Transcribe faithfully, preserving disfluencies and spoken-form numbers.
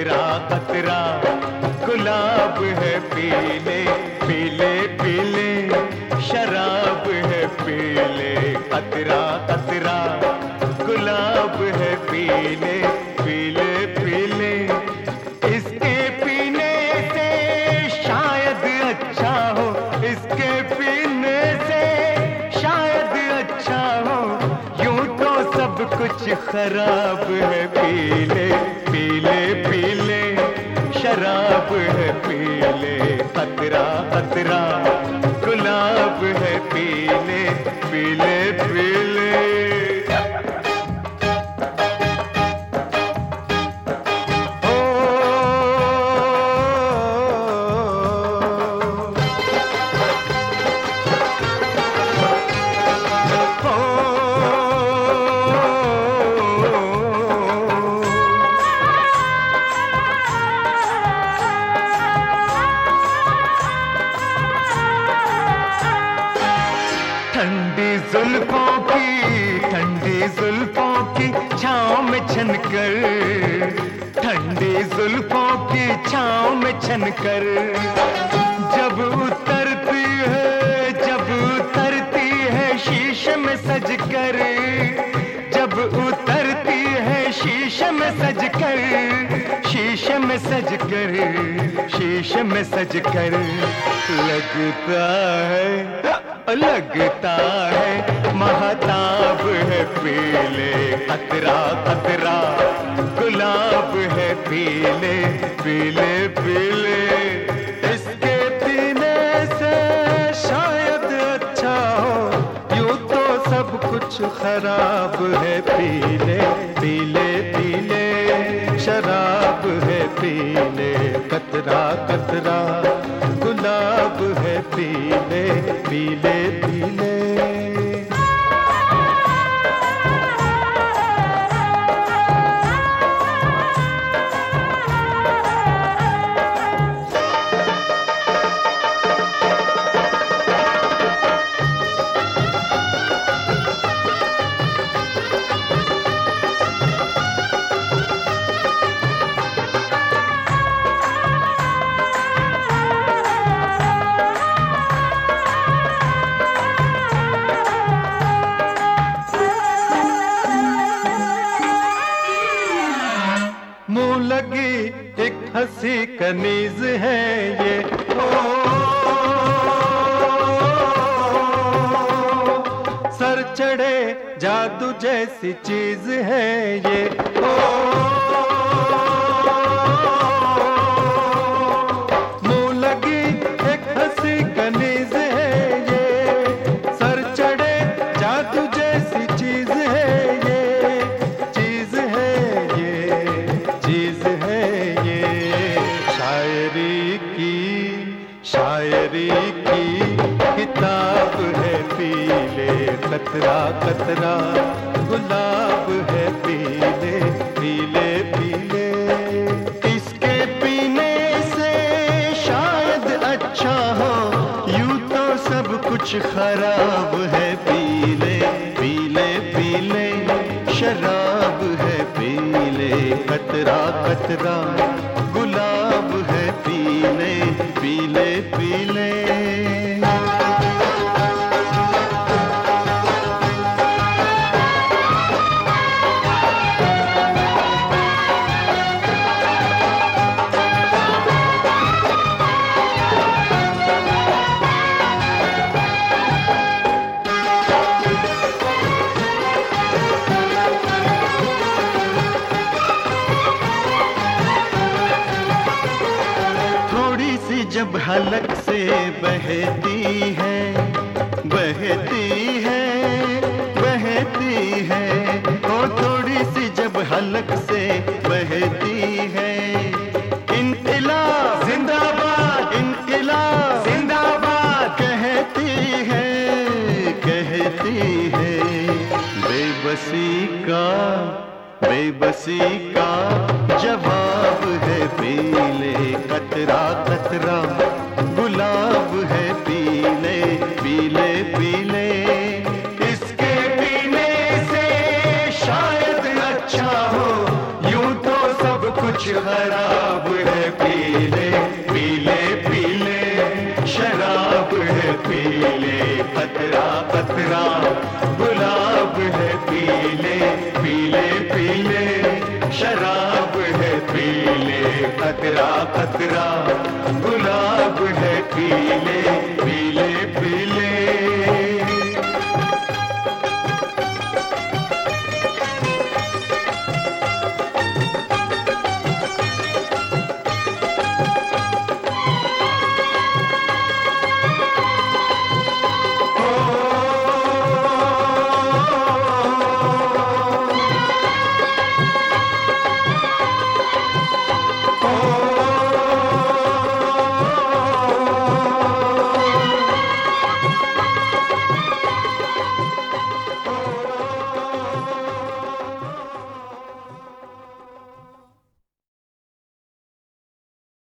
कतरा कतरा गुलाब है पीले पीले पीले, शराब है पीले कतरा कतरा गुलाब है पीले पीले पीले। इसके पीने से शायद अच्छा हो, इसके पीने से शायद अच्छा हो, यूं तो सब कुछ खराब है पीले पीले पीले, शराब है पीले कतरा कतरा गुलाब है पीले पीले पीले। ठंडी जुल्फों की ठंडी जुल्फों की छाँव में छनकर, ठंडी जुल्फों की छाँव में छनकर जब उतरती है जब उतरती है शीशे में सजकर, जब उतरती है शीशे में सजकर, शीशे में सजकर शीशे में सजकर लगता है लगता है महताब है पीले कतरा कतरा गुलाब है पीले पीले पीले। इसके पीने से शायद अच्छा हो, यूं तो सब कुछ खराब है पीले पीले पीले, शराब है पीले कतरा कतरा गुलाब है पीले पीले पीले। मुंह लगी एक हंसी कनीज है ये, ओ, सर चढ़े जादू जैसी चीज है ये, ओ, मुंह लगी एक हंसी कनीज है ये, सर चढ़े जादू जैसी चीज है ये, चीज है ये चीज है ये। शायरी की शायरी की किताब है पीले कतरा कतरा गुलाब है पीले पीले पीले। इसके पीने से शायद अच्छा हो, यूं तो सब कुछ खराब है पीले पीले पीले, शराब है पीले कतरा कतरा गुलाब है पीले पीले पीले। जब हलक से बहती है बहती है बहती है, ओ थोड़ी सी जब हलक से बहती है, इनक़िलाब जिंदाबाद इनक़िलाब जिंदाबाद कहती है कहती है। बेबसी का बेबसी का जवाब है पीले कतरा कतरा गुलाब है पीले पीले पीले। इसके पीने से शायद अच्छा हो, यूं तो सब कुछ होश खराब है, पीले पीले पीले शराब है, पीले कतरा कतरा गुलाब है, पीले पीले पीले शराब है, पीले कतरा कतरा गुलाब है, पीले